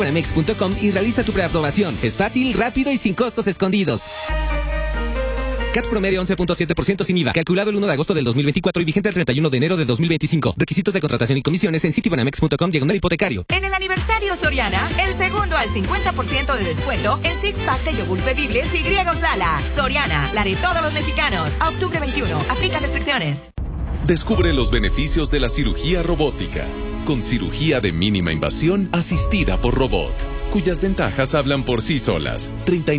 Banamex.com y realiza tu preaprobación. Es fácil, rápido y sin costos escondidos. CAT promedio 11.7% sin IVA. Calculado el 1 de agosto del 2024 y vigente el 31 de enero de 2025. Requisitos de contratación y comisiones en citibanamex.com/hipotecario. En el aniversario Soriana, el segundo al 50% de descuento en six-pack de yogur bebibles y griegos Lala. Soriana, la de todos los mexicanos. A octubre 21. Aplica restricciones. Descubre los beneficios de la cirugía robótica. Con cirugía de mínima invasión asistida por robot, cuyas ventajas hablan por sí solas.